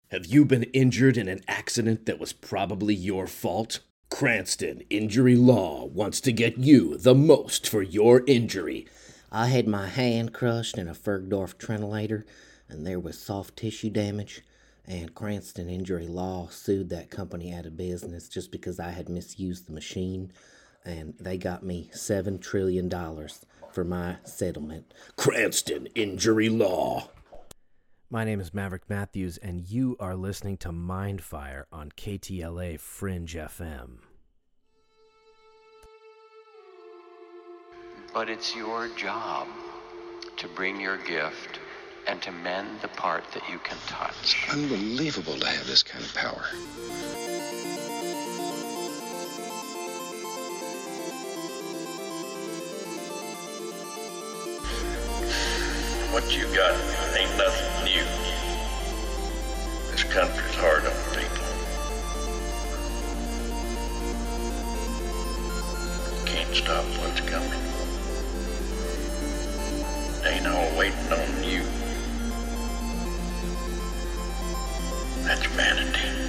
Have you been injured in an accident that was probably your fault? Cranston Injury Law wants to get you the most for your injury. I had my hand crushed in a Fergdorf trentolator, and there was soft tissue damage, and Cranston Injury Law sued that company out of business just because I had misused the machine, and they got me $7 trillion for my settlement. Cranston Injury Law. My name is Maverick Matthews, and you are listening to Mindfire on KTLA Fringe FM. But it's your job to bring your gift and to mend the part that you can touch. Unbelievable to have this kind of power. What you got ain't nothing new. This country's hard on people. Can't stop what's coming. Ain't all waiting on you. That's vanity.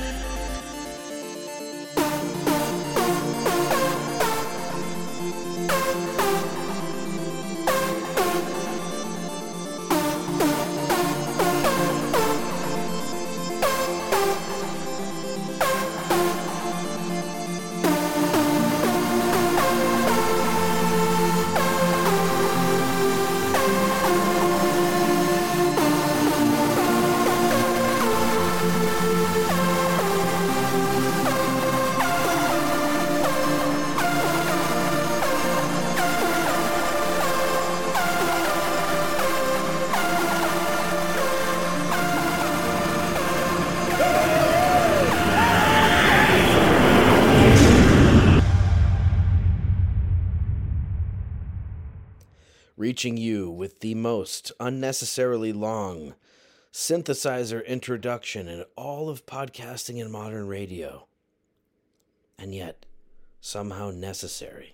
Reaching you with the most unnecessarily long synthesizer introduction in all of podcasting and modern radio. And yet, somehow necessary.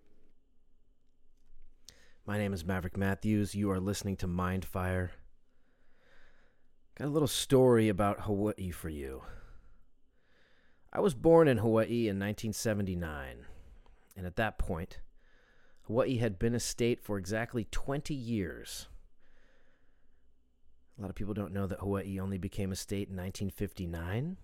My name is Maverick Matthews. You are listening to Mindfire. Got a little story about Hawaii for you. I was born in Hawaii in 1979, and at that point, Hawaii had been a state for exactly 20 years. A lot of people don't know that Hawaii only became a state in 1959.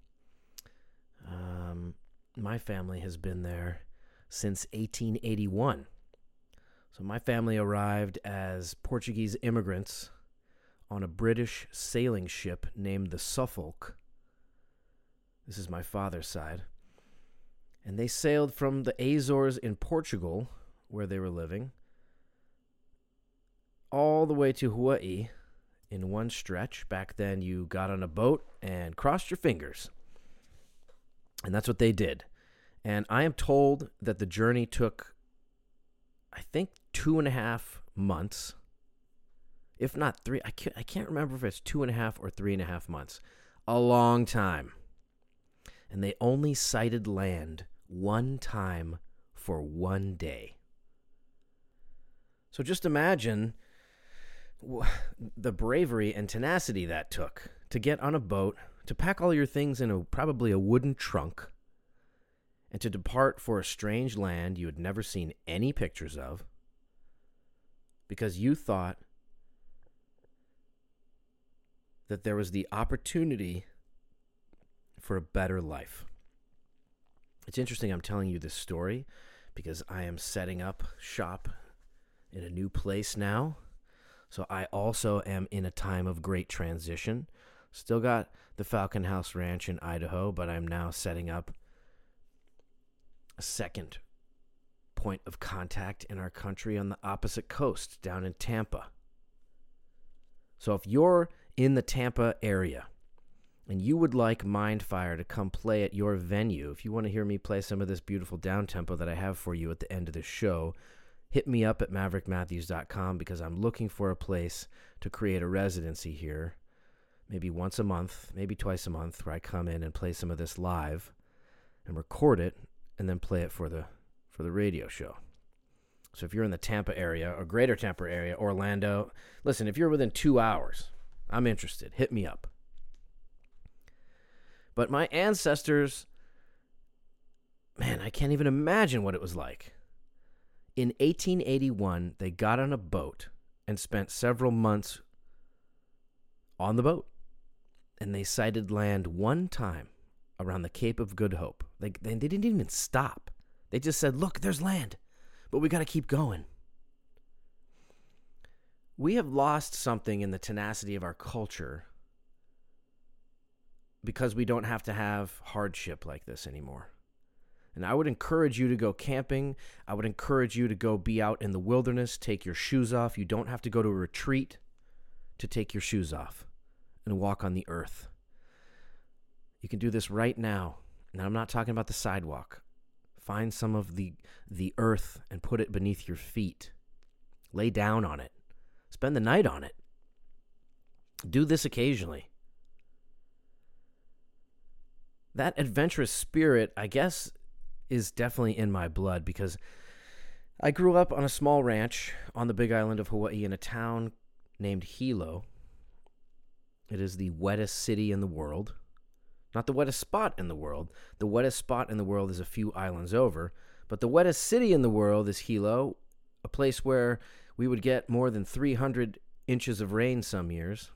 My family has been there since 1881. So my family arrived as Portuguese immigrants on a British sailing ship named the Suffolk. This is my father's side. And they sailed from the Azores in Portugal, where they were living, all the way to Hawaii in one stretch. Back then, you got on a boat and crossed your fingers. And that's what they did. And I am told that the journey took, I think, 2.5 months. If not 3, I can't remember if it's 2.5 or 3.5 months. A long time. And they only sighted land one time for one day. So just imagine the bravery and tenacity that took to get on a boat, to pack all your things in probably a wooden trunk, and to depart for a strange land you had never seen any pictures of, because you thought that there was the opportunity for a better life. It's interesting I'm telling you this story because I am setting up shop in a new place now. So I also am in a time of great transition. Still got the Falcon House Ranch in Idaho, but I'm now setting up a second point of contact in our country on the opposite coast, down in Tampa. So if you're in the Tampa area and you would like Mindfire to come play at your venue, if you want to hear me play some of this beautiful downtempo that I have for you at the end of the show, hit me up at maverickmatthews.com because I'm looking for a place to create a residency here, maybe once a month, maybe twice a month, where I come in and play some of this live and record it and then play it for the radio show. So if you're in the Tampa area or greater Tampa area, Orlando, listen, if you're within 2 hours, I'm interested. Hit me up. But my ancestors, man, I can't even imagine what it was like. In 1881, they got on a boat and spent several months on the boat. And they sighted land one time around the Cape of Good Hope. They didn't even stop. They just said, look, there's land, but we got to keep going. We have lost something in the tenacity of our culture because we don't have to have hardship like this anymore. And I would encourage you to go camping. I would encourage you to go be out in the wilderness, take your shoes off. You don't have to go to a retreat to take your shoes off and walk on the earth. You can do this right now. And I'm not talking about the sidewalk. Find some of the earth and put it beneath your feet. Lay down on it. Spend the night on it. Do this occasionally. That adventurous spirit, I guess, is definitely in my blood because I grew up on a small ranch on the Big Island of Hawaii in a town named Hilo. It is the wettest city in the world. Not the wettest spot in the world. The wettest spot in the world is a few islands over. But the wettest city in the world is Hilo, a place where we would get more than 300 inches of rain some years.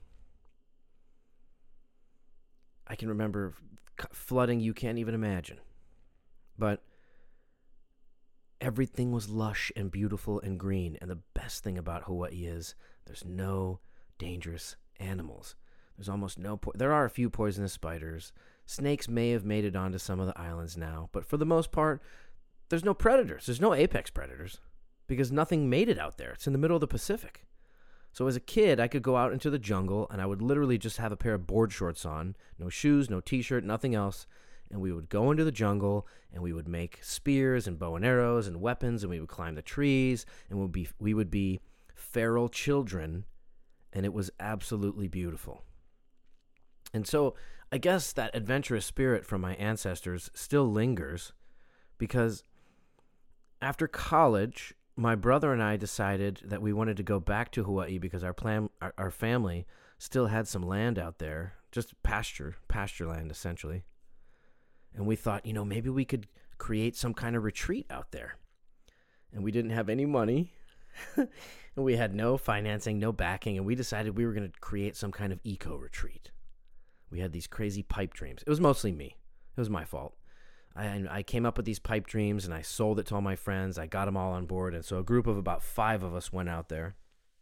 I can remember flooding you can't even imagine. But everything was lush and beautiful and green. And the best thing about Hawaii is there's no dangerous animals. There's almost no... there are a few poisonous spiders. Snakes may have made it onto some of the islands now. But for the most part, there's no predators. There's no apex predators. Because nothing made it out there. It's in the middle of the Pacific. So as a kid, I could go out into the jungle and I would literally just have a pair of board shorts on. No shoes, no t-shirt, nothing else. And we would go into the jungle and we would make spears and bow and arrows and weapons and we would climb the trees and we would be feral children, and it was absolutely beautiful. And so I guess that adventurous spirit from my ancestors still lingers because after college, my brother and I decided that we wanted to go back to Hawaii because our family still had some land out there, just pasture land essentially. And we thought, maybe we could create some kind of retreat out there. And we didn't have any money. And we had no financing, no backing. And we decided we were going to create some kind of eco-retreat. We had these crazy pipe dreams. It was mostly me. It was my fault. I came up with these pipe dreams and I sold it to all my friends. I got them all on board. And so a group of about 5 of us went out there.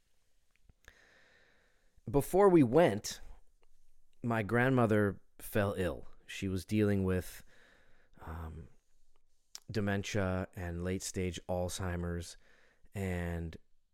Before we went, my grandmother fell ill. She was dealing with dementia and late-stage Alzheimer's, and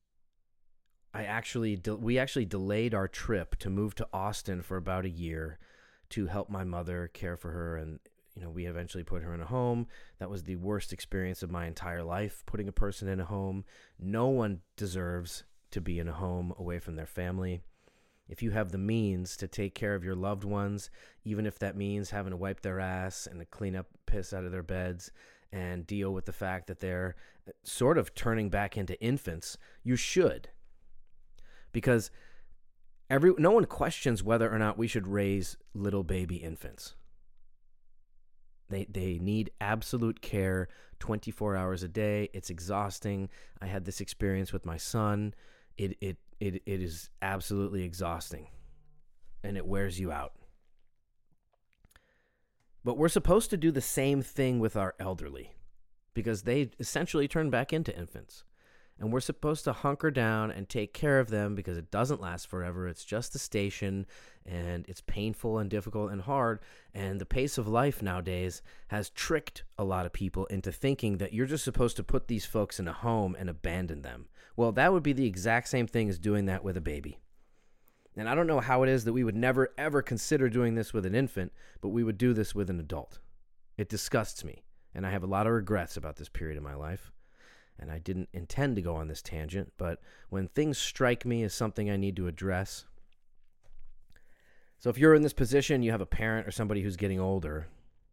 we actually delayed our trip to move to Austin for about a year to help my mother care for her, and we eventually put her in a home. That was the worst experience of my entire life, putting a person in a home. No one deserves to be in a home away from their family. If you have the means to take care of your loved ones, even if that means having to wipe their ass and to clean up piss out of their beds and deal with the fact that they're sort of turning back into infants, you should. Because no one questions whether or not we should raise little baby infants. They need absolute care 24 hours a day. It's exhausting. I had this experience with my son. It is absolutely exhausting, and it wears you out. But we're supposed to do the same thing with our elderly, because they essentially turn back into infants. And we're supposed to hunker down and take care of them because it doesn't last forever. It's just a station, and it's painful and difficult and hard. And the pace of life nowadays has tricked a lot of people into thinking that you're just supposed to put these folks in a home and abandon them. Well, that would be the exact same thing as doing that with a baby. And I don't know how it is that we would never, ever consider doing this with an infant, but we would do this with an adult. It disgusts me, and I have a lot of regrets about this period of my life. And I didn't intend to go on this tangent, but when things strike me as something I need to address. So if you're in this position, you have a parent or somebody who's getting older,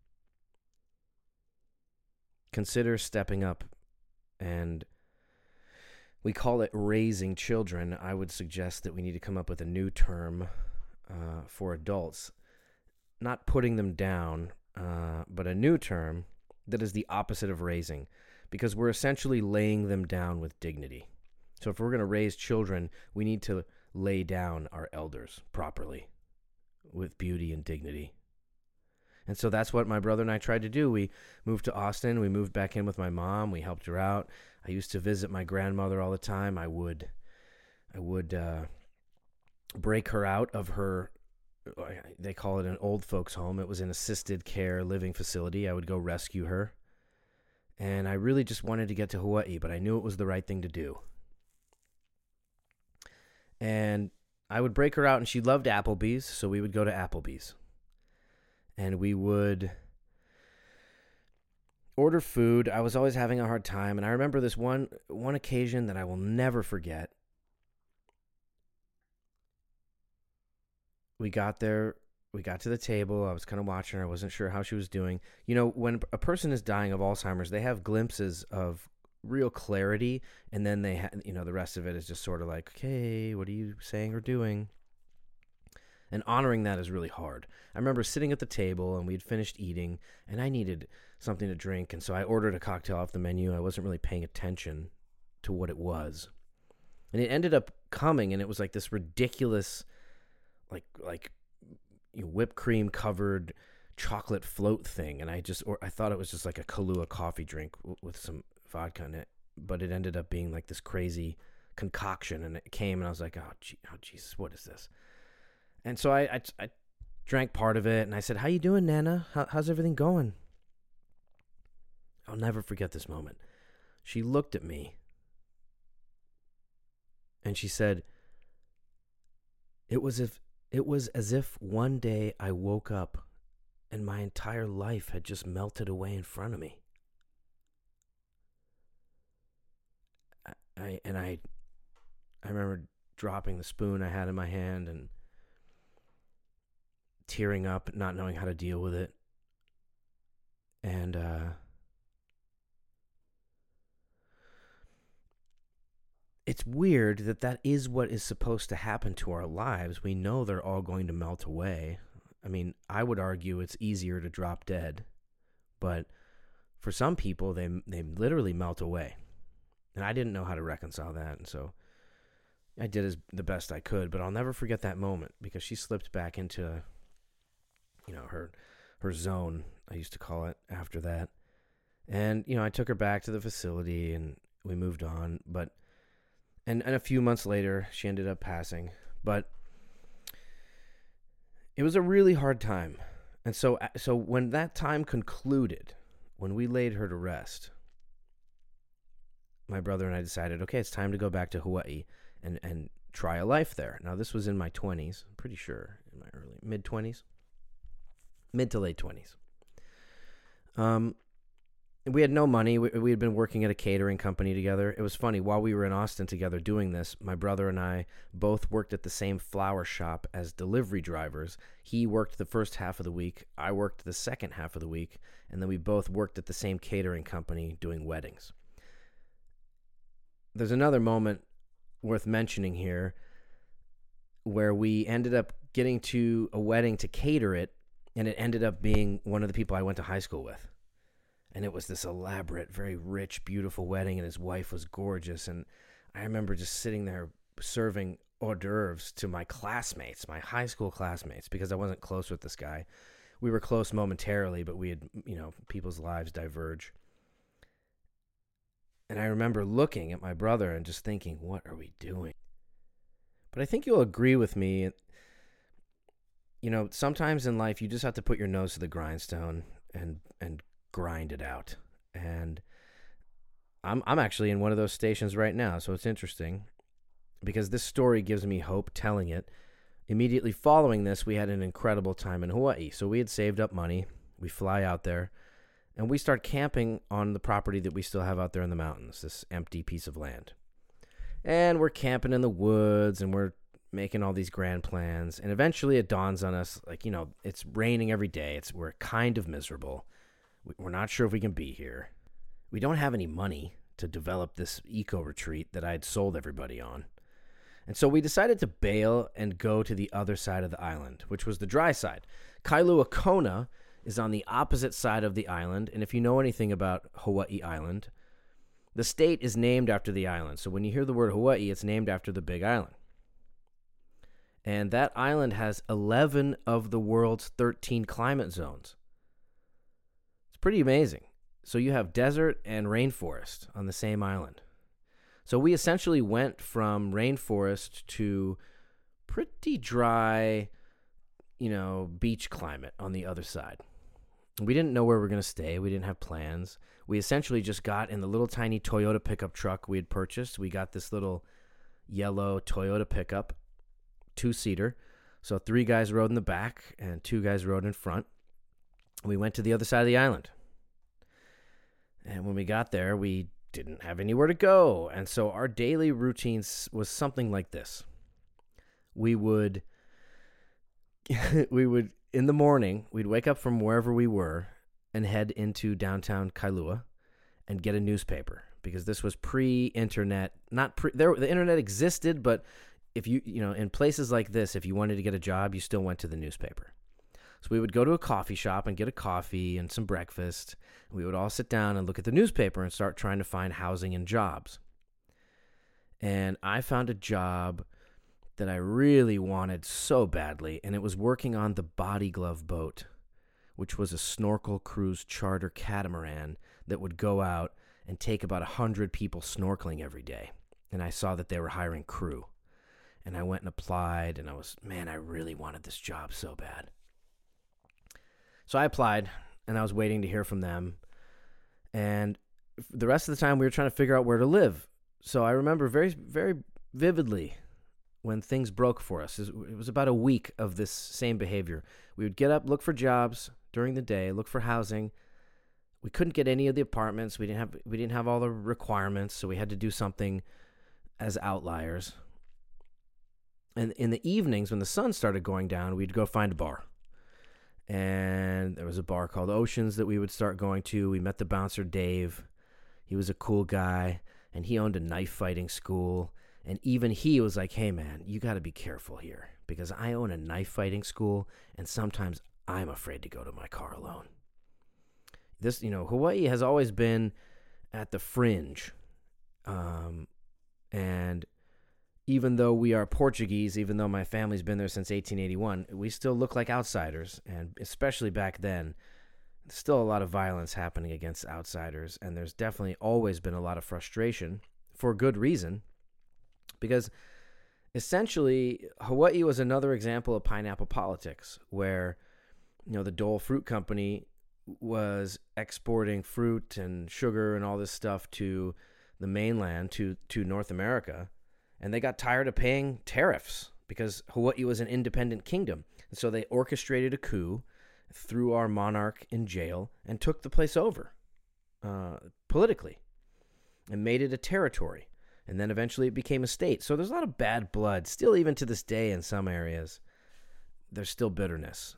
consider stepping up. And we call it raising children. I would suggest that we need to come up with a new term for adults. not putting them down, but a new term that is the opposite of raising, because we're essentially laying them down with dignity. So if we're going to raise children, we need to lay down our elders properly with beauty and dignity. And so that's what my brother and I tried to do. We moved to Austin. We moved back in with my mom. We helped her out. I used to visit my grandmother all the time. I would break her out of her, they call it an old folks home. It was an assisted care living facility. I would go rescue her. And I really just wanted to get to Hawaii, but I knew it was the right thing to do. And I would break her out, and she loved Applebee's, so we would go to Applebee's. And we would order food. I was always having a hard time, and I remember this one occasion that I will never forget. We got there, we got to the table. I was kind of watching her. I wasn't sure how she was doing. You know, when a person is dying of Alzheimer's, they have glimpses of real clarity, and then they the rest of it is just sort of like, okay, what are you saying or doing? And honoring that is really hard. I remember sitting at the table, and we'd finished eating, and I needed something to drink, and so I ordered a cocktail off the menu. I wasn't really paying attention to what it was. And it ended up coming, and it was like this ridiculous, like whipped cream covered chocolate float thing. And I thought it was just like a Kahlua coffee drink with some vodka in it, but it ended up being like this crazy concoction, and it came, and I was like, oh Jesus, what is this? And so I drank part of it, and I said, how you doing, Nana? How's everything going? I'll never forget this moment. She looked at me, and she said, it was as if one day I woke up and my entire life had just melted away in front of me. I remember dropping the spoon I had in my hand and tearing up, not knowing how to deal with it. And it's weird that is what is supposed to happen to our lives. We know they're all going to melt away. I mean, I would argue it's easier to drop dead, but for some people, they literally melt away. And I didn't know how to reconcile that, and so I did the best I could. But I'll never forget that moment, because she slipped back into, her zone, I used to call it, after that. And I took her back to the facility, and we moved on. But and a few months later, she ended up passing. But it was a really hard time. And so when that time concluded, when we laid her to rest, my brother and I decided, okay, it's time to go back to Hawaii and try a life there. Now, this was in my 20s, I'm pretty sure, in my mid to late 20s. We had no money. We had been working at a catering company together. It was funny. While we were in Austin together doing this, my brother and I both worked at the same flower shop as delivery drivers. He worked the first half of the week. I worked the second half of the week. And then we both worked at the same catering company doing weddings. There's another moment worth mentioning here where we ended up getting to a wedding to cater it, and it ended up being one of the people I went to high school with. And it was this elaborate, very rich, beautiful wedding, and his wife was gorgeous. And I remember just sitting there serving hors d'oeuvres to my classmates, my high school classmates, because I wasn't close with this guy. We were close momentarily, but we had, people's lives diverge. And I remember looking at my brother and just thinking, what are we doing? But I think you'll agree with me. Sometimes in life, you just have to put your nose to the grindstone and grind it out. And I'm actually in one of those stations right now, so it's interesting because this story gives me hope telling it. Immediately following this, we had an incredible time in Hawaii. So we had saved up money. We fly out there. And we start camping on the property that we still have out there in the mountains, this empty piece of land. And we're camping in the woods, and we're making all these grand plans. And eventually it dawns on us, it's raining every day. We're kind of miserable. We're not sure if we can be here. We don't have any money to develop this eco-retreat that I'd sold everybody on. And so we decided to bail and go to the other side of the island, which was the dry side. Kailua Kona is on the opposite side of the island, and if you know anything about Hawaii Island, the state is named after the island. So when you hear the word Hawaii, it's named after the Big Island. And that island has 11 of the world's 13 climate zones. It's pretty amazing. So you have desert and rainforest on the same island. So we essentially went from rainforest to pretty dry, beach climate on the other side. We didn't know where we were going to stay. We didn't have plans. We essentially just got in the little tiny Toyota pickup truck we had purchased. We got this little yellow Toyota pickup, 2-seater. So 3 guys rode in the back and 2 guys rode in front. We went to the other side of the island. And when we got there, we didn't have anywhere to go. And so our daily routines was something like this. We would in the morning, we'd wake up from wherever we were and head into downtown Kailua and get a newspaper, because this was pre-internet. The internet existed, but if in places like this, if you wanted to get a job, you still went to the newspaper. So we would go to a coffee shop and get a coffee and some breakfast. We would all sit down and look at the newspaper and start trying to find housing and jobs. And I found a job that I really wanted so badly, and it was working on the Body Glove boat, which was a snorkel cruise charter catamaran that would go out and take about 100 people snorkeling every day. And I saw that they were hiring crew. And I went and applied, and I really wanted this job so bad. So I applied, and I was waiting to hear from them. And the rest of the time, we were trying to figure out where to live. So I remember very, very vividly when things broke for us. It was about a week of this same behavior. We would get up, look for jobs during the day, look for housing. We couldn't get any of the apartments. We didn't have all the requirements, so we had to do something as outliers. And in the evenings, when the sun started going down, we'd go find a bar. And there was a bar called Oceans that we would start going to. We met the bouncer, Dave. He was a cool guy, and he owned a knife fighting school. And even he was like, hey, man, you got to be careful here, because I own a knife fighting school, and sometimes I'm afraid to go to my car alone. Hawaii has always been at the fringe. And even though we are Portuguese, even though my family's been there since 1881, we still look like outsiders. And especially back then, there's still a lot of violence happening against outsiders. And there's definitely always been a lot of frustration, for good reason. Because essentially, Hawaii was another example of pineapple politics, where the Dole Fruit Company was exporting fruit and sugar and all this stuff to the mainland, to North America, and they got tired of paying tariffs because Hawaii was an independent kingdom. And so they orchestrated a coup, threw our monarch in jail, and took the place over politically and made it a territory. And then eventually it became a state. So there's a lot of bad blood. Still, even to this day in some areas, there's still bitterness,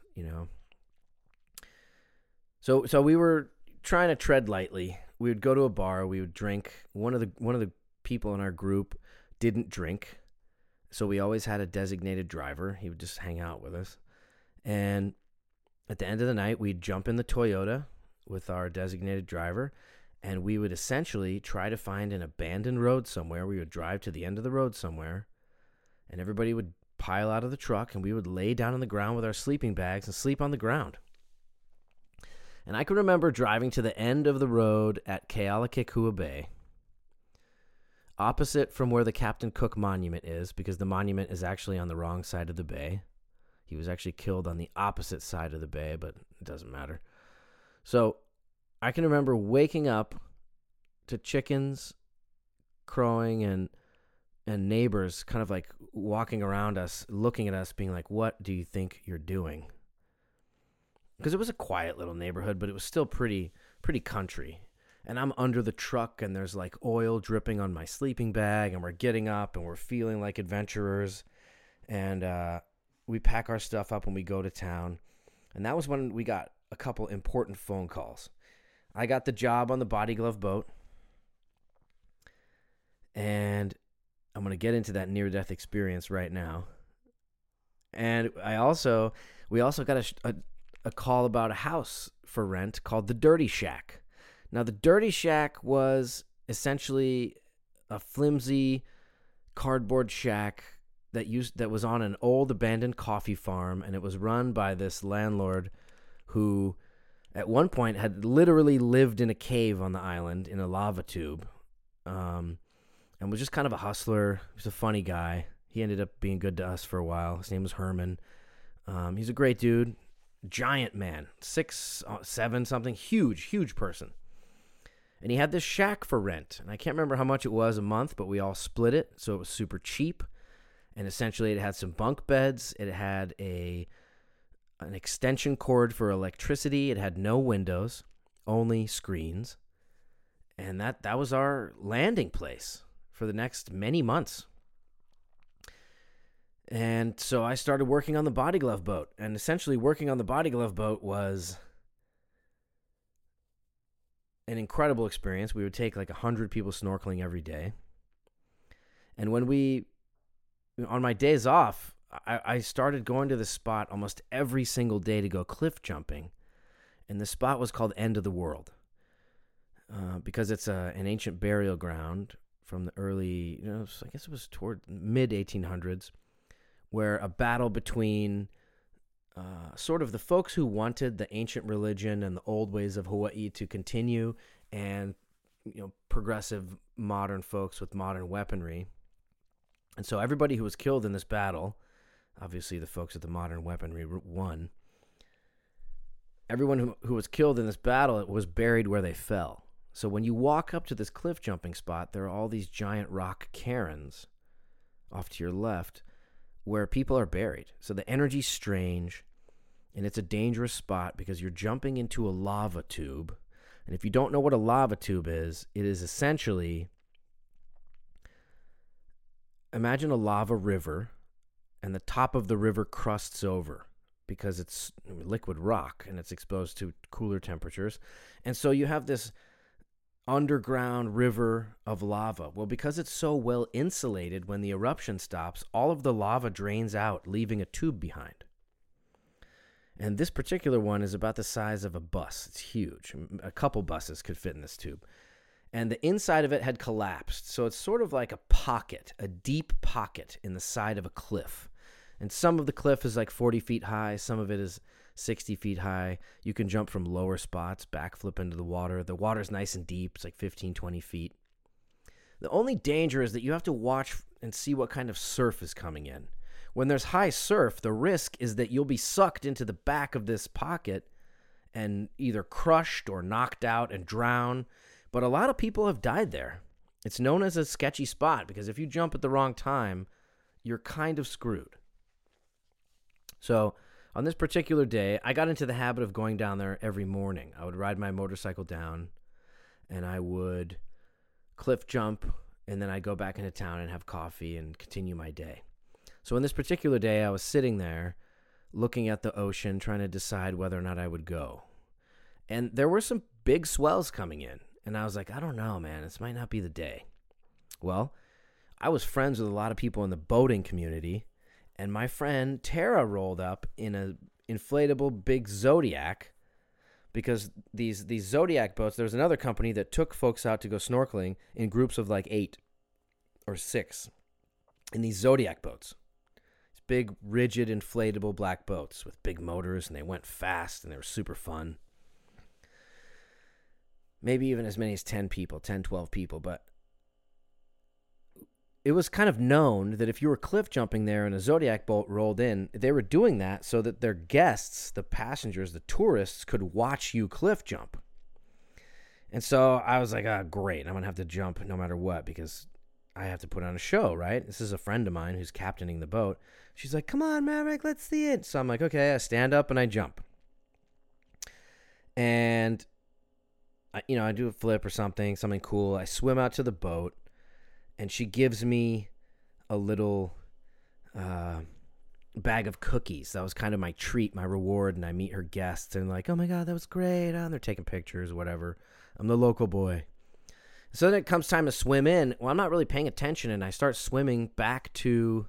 So we were trying to tread lightly. We would go to a bar. We would drink. One of the people in our group didn't drink, so we always had a designated driver. He would just hang out with us. And at the end of the night, we'd jump in the Toyota with our designated driver, and we would essentially try to find an abandoned road somewhere. We would drive to the end of the road somewhere, and everybody would pile out of the truck, and we would lay down on the ground with our sleeping bags and sleep on the ground. And I can remember driving to the end of the road at Kealakekua Bay, opposite from where the Captain Cook Monument is, because the monument is actually on the wrong side of the bay. He was actually killed on the opposite side of the bay, but it doesn't matter. So I can remember waking up to chickens crowing and neighbors kind of like walking around us, looking at us, being like, what do you think you're doing? Because it was a quiet little neighborhood, but it was still pretty country. And I'm under the truck, and there's like oil dripping on my sleeping bag, and we're getting up, and we're feeling like adventurers. And we pack our stuff up and we go to town. And that was when we got a couple important phone calls. I got the job on the Body Glove boat, and I'm going to get into that near-death experience right now. And we also got a call about a house for rent called the Dirty Shack. Now, the Dirty Shack was essentially a flimsy cardboard shack that was on an old abandoned coffee farm, and it was run by this landlord who at one point had literally lived in a cave on the island in a lava tube, and was just kind of a hustler. He was a funny guy. He ended up being good to us for a while. His name was Herman. He's a great dude, giant man, 6'7" something, huge person. And he had this shack for rent, and I can't remember how much it was a month, but we all split it, so it was super cheap. And essentially, it had some bunk beds. It had an extension cord for electricity. It had no windows, only screens. And that was our landing place for the next many months. And so I started working on the Body Glove boat. And essentially, working on the Body Glove boat was an incredible experience. We would take like 100 people snorkeling every day. And on my days off, I started going to this spot almost every single day to go cliff jumping. And the spot was called End of the World because it's an ancient burial ground from the early, I guess it was toward mid-1800s, where a battle between sort of the folks who wanted the ancient religion and the old ways of Hawaii to continue and, progressive modern folks with modern weaponry. And so everybody who was killed in this battle, obviously the folks with the modern weaponry won. Everyone who was killed in this battle was buried where they fell. So when you walk up to this cliff jumping spot, there are all these giant rock cairns off to your left where people are buried. So the energy's strange, and it's a dangerous spot because you're jumping into a lava tube. And if you don't know what a lava tube is, it is essentially... Imagine a lava river, and the top of the river crusts over because it's liquid rock and it's exposed to cooler temperatures. And so you have this underground river of lava. Well, because it's so well insulated, when the eruption stops, all of the lava drains out, leaving a tube behind. And this particular one is about the size of a bus. It's huge. A couple buses could fit in this tube. And the inside of it had collapsed. So it's sort of like a pocket, a deep pocket in the side of a cliff. And some of the cliff is like 40 feet high. Some of it is 60 feet high. You can jump from lower spots, backflip into the water. The water's nice and deep. It's like 15, 20 feet. The only danger is that you have to watch and see what kind of surf is coming in. When there's high surf, the risk is that you'll be sucked into the back of this pocket and either crushed or knocked out and drown. But a lot of people have died there. It's known as a sketchy spot because if you jump at the wrong time, you're kind of screwed. So on this particular day, I got into the habit of going down there every morning. I would ride my motorcycle down, and I would cliff jump, and then I'd go back into town and have coffee and continue my day. So on this particular day, I was sitting there looking at the ocean, trying to decide whether or not I would go. And there were some big swells coming in. And I was like, I don't know, man. This might not be the day. Well, I was friends with a lot of people in the boating community, and my friend Tara rolled up in an inflatable big Zodiac because these Zodiac boats, there was another company that took folks out to go snorkeling in groups of like 8 or 6 in these Zodiac boats. These big, rigid, inflatable black boats with big motors, and they went fast, and they were super fun. Maybe even as many as 10 people, 10, 12 people. But it was kind of known that if you were cliff jumping there and a Zodiac boat rolled in, they were doing that so that their guests, the passengers, the tourists, could watch you cliff jump. And so I was like, great, I'm going to have to jump no matter what because I have to put on a show, right? This is a friend of mine who's captaining the boat. She's like, come on, Maverick, let's see it. So I'm like, okay, I stand up and I jump. And I do a flip or something cool. I swim out to the boat, and she gives me a little bag of cookies. That was kind of my treat, my reward, and I meet her guests, and like, oh my God, that was great. And they're taking pictures, whatever. I'm the local boy. So then it comes time to swim in. Well, I'm not really paying attention, and I start swimming back to,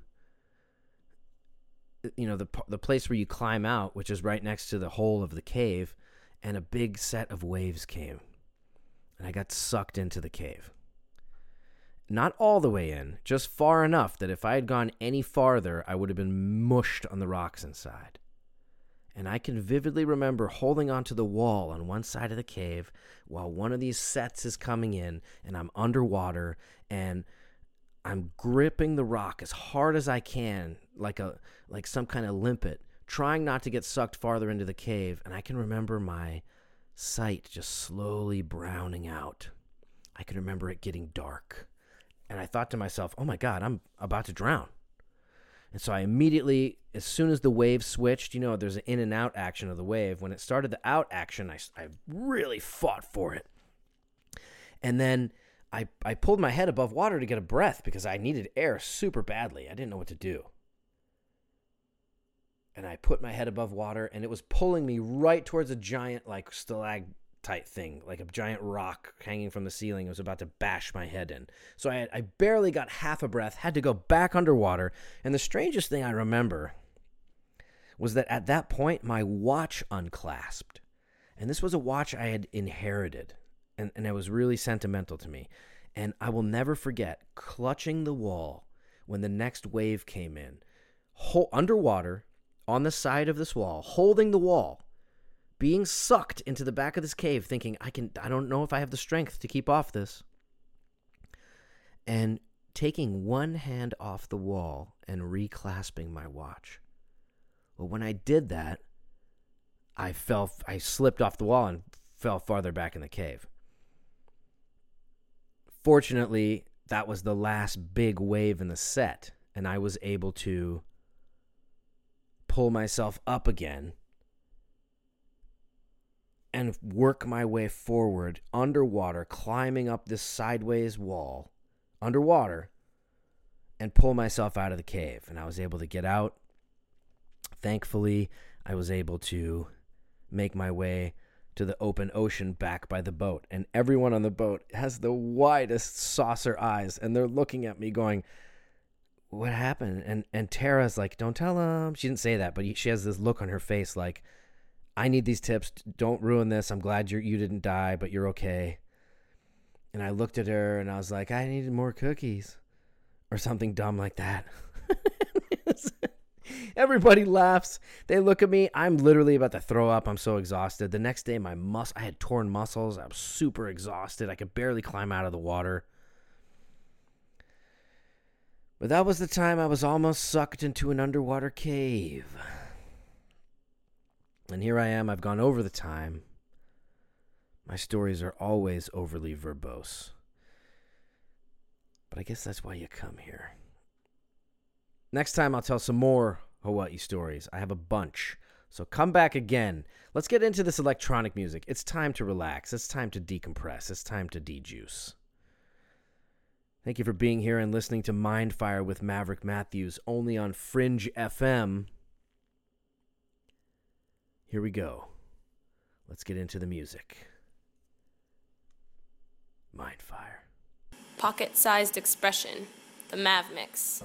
the place where you climb out, which is right next to the hole of the cave, and a big set of waves came, and I got sucked into the cave. Not all the way in, just far enough that if I had gone any farther, I would have been mushed on the rocks inside. And I can vividly remember holding onto the wall on one side of the cave while one of these sets is coming in, and I'm underwater, and I'm gripping the rock as hard as I can, like some kind of limpet, trying not to get sucked farther into the cave. And I can remember my sight just slowly browning out. I can remember it getting dark. And I thought to myself, oh my God, I'm about to drown. And so I immediately, as soon as the wave switched, there's an in and out action of the wave. When it started the out action, I really fought for it. And then I pulled my head above water to get a breath because I needed air super badly. I didn't know what to do. And I put my head above water, and it was pulling me right towards a giant, stalactite thing, like a giant rock hanging from the ceiling. It was about to bash my head in. So I barely got half a breath, had to go back underwater. And the strangest thing I remember was that at that point, my watch unclasped. And this was a watch I had inherited, and it was really sentimental to me. And I will never forget clutching the wall when the next wave came in, underwater, on the side of this wall, holding the wall, being sucked into the back of this cave, thinking, I don't know if I have the strength to keep off this. And taking one hand off the wall and reclasping my watch. Well, when I did that, I slipped off the wall and fell farther back in the cave. Fortunately, that was the last big wave in the set, and I was able to pull myself up again and work my way forward underwater, climbing up this sideways wall underwater, and pull myself out of the cave. And I was able to get out. Thankfully, I was able to make my way to the open ocean back by the boat. And everyone on the boat has the widest saucer eyes, and they're looking at me going, what happened? And Tara's like, don't tell him. She didn't say that, but she has this look on her face like, I need these tips. Don't ruin this. I'm glad you didn't die, but you're okay. And I looked at her and I was like, I needed more cookies or something dumb like that. Everybody laughs. They look at me. I'm literally about to throw up. I'm so exhausted. The next day, I had torn muscles. I was super exhausted. I could barely climb out of the water. But that was the time I was almost sucked into an underwater cave. And here I am. I've gone over the time. My stories are always overly verbose. But I guess that's why you come here. Next time I'll tell some more Hawaii stories. I have a bunch. So come back again. Let's get into this electronic music. It's time to relax. It's time to decompress. It's time to de-juice. Thank you for being here and listening to Mindfire with Maverick Matthews, only on Fringe FM. Here we go. Let's get into the music. Mindfire. Pocket-sized expression, the Mav Mix.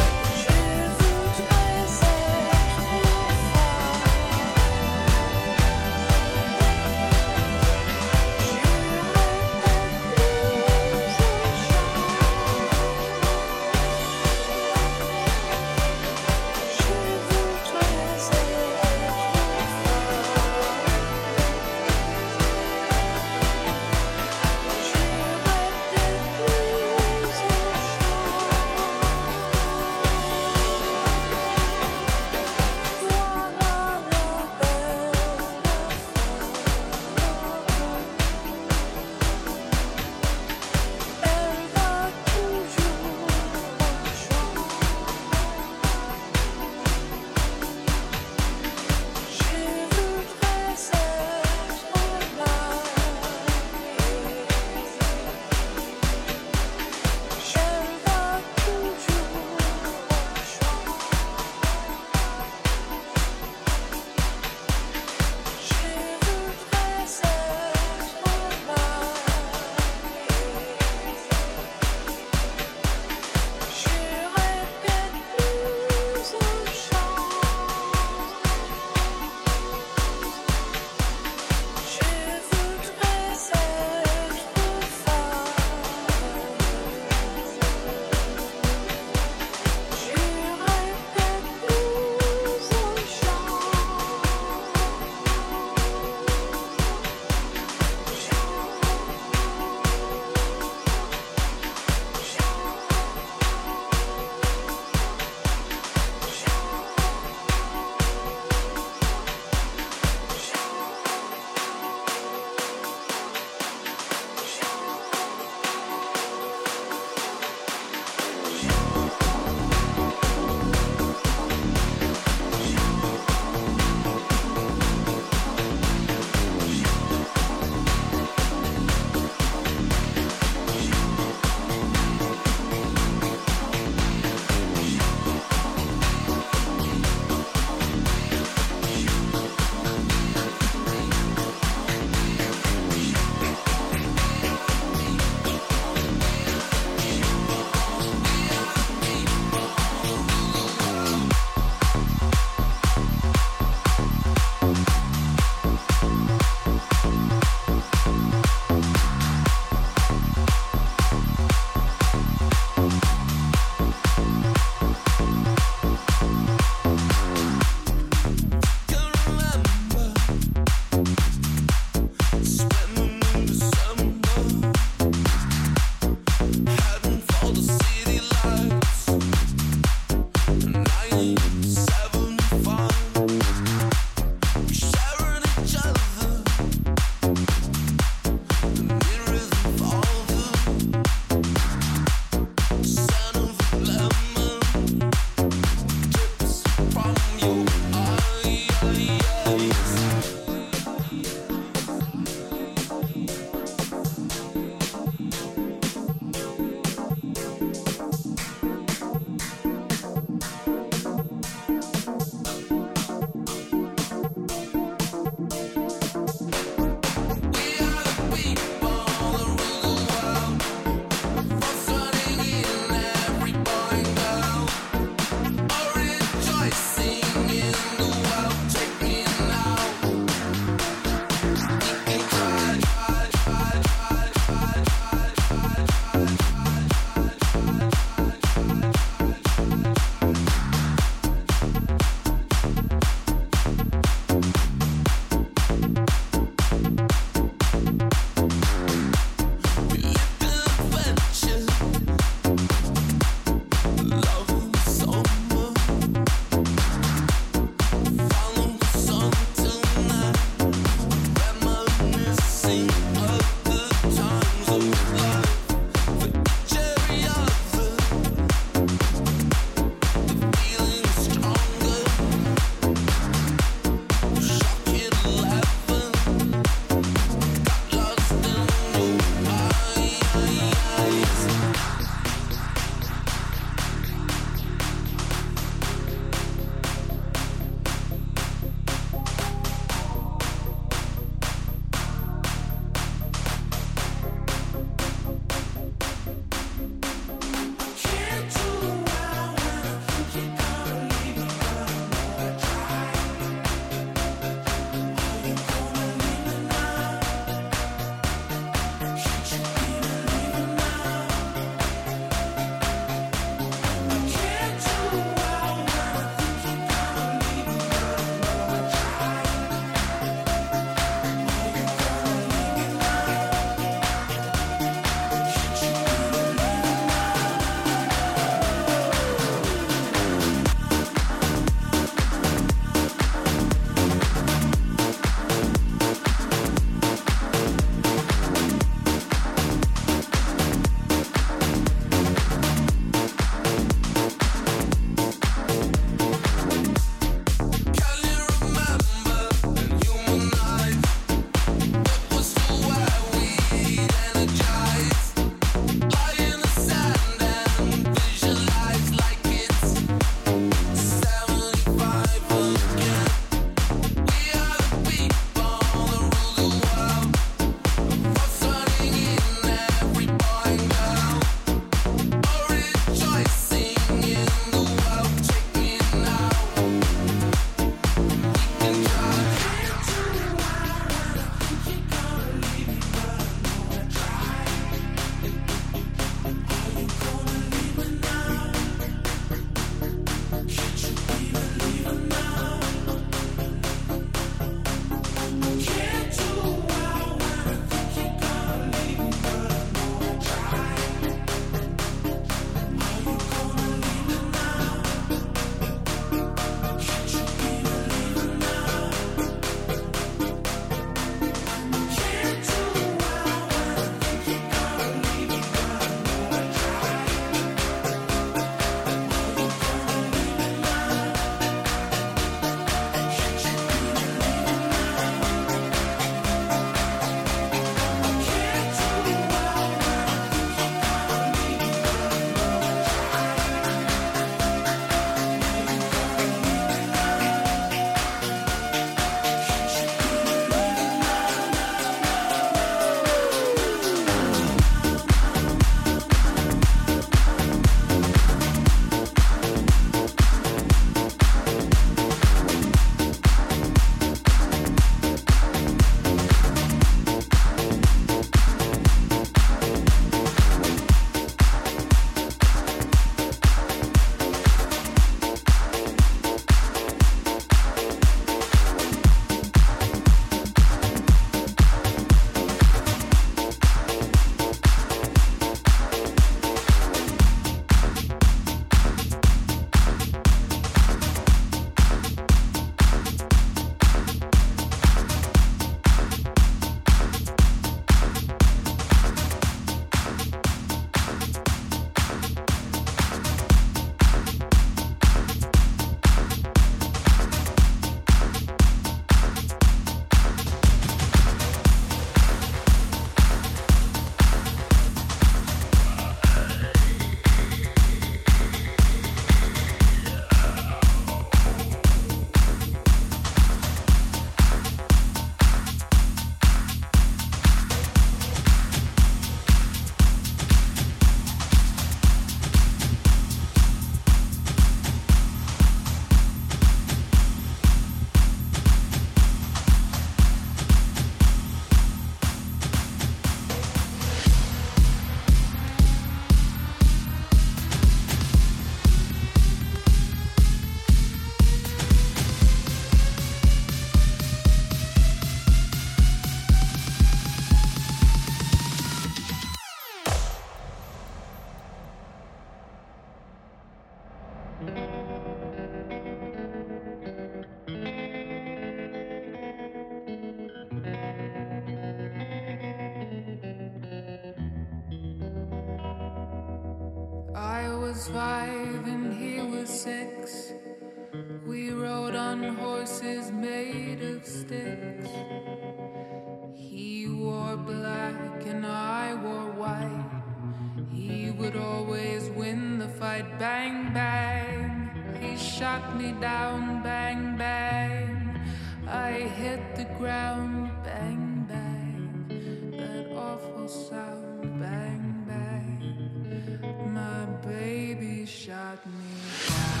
was 5 and he was 6. We rode on horses made of sticks. He wore black and I wore white. He would always win the fight. Bang, bang. He shot me down. Bang, bang. I hit the ground. Bang, bang. That awful sound. Bang, bang. My baby shot me down.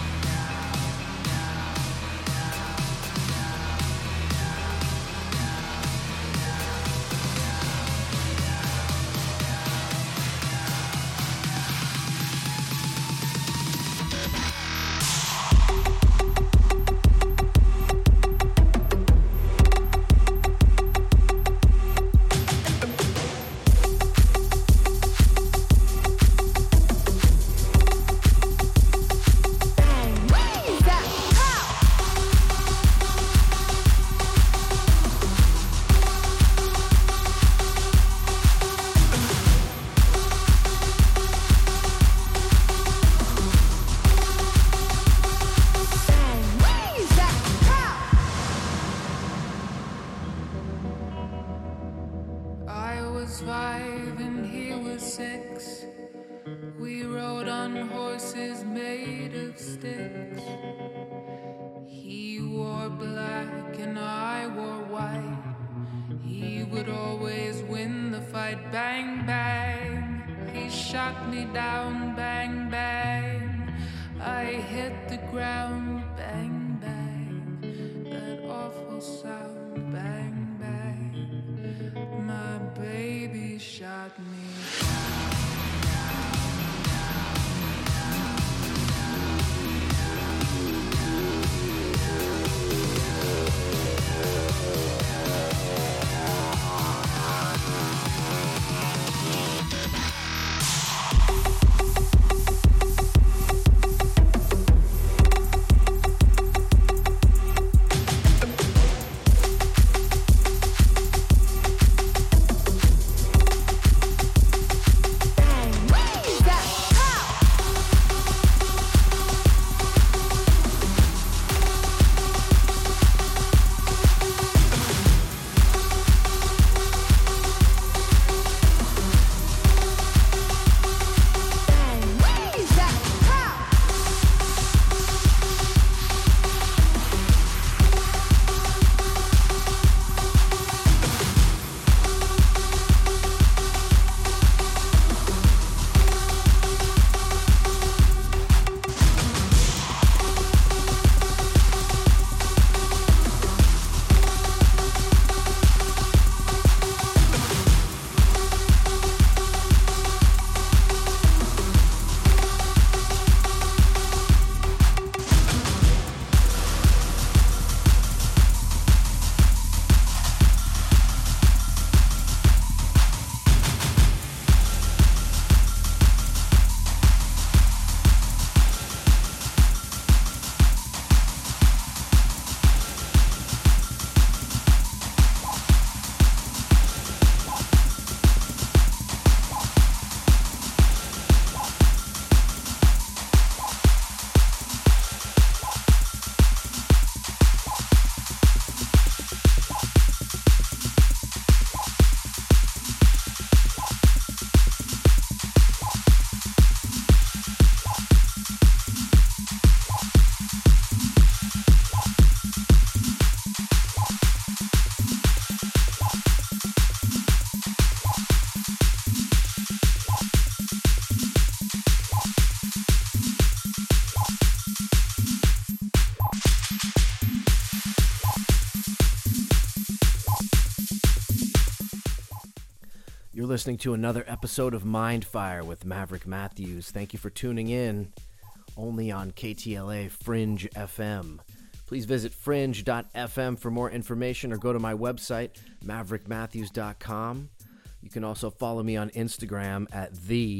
You're listening to another episode of Mindfire with Maverick Matthews. Thank you for tuning in, only on KTLA Fringe FM. Please visit fringe.fm for more information or go to my website, maverickmatthews.com. You can also follow me on Instagram at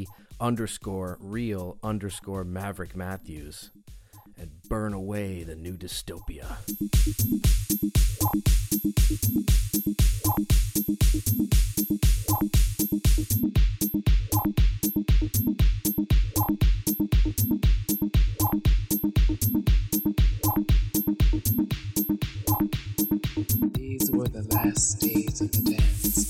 _real_Maverick Matthews and burn away the new dystopia. These were the last days of the dance.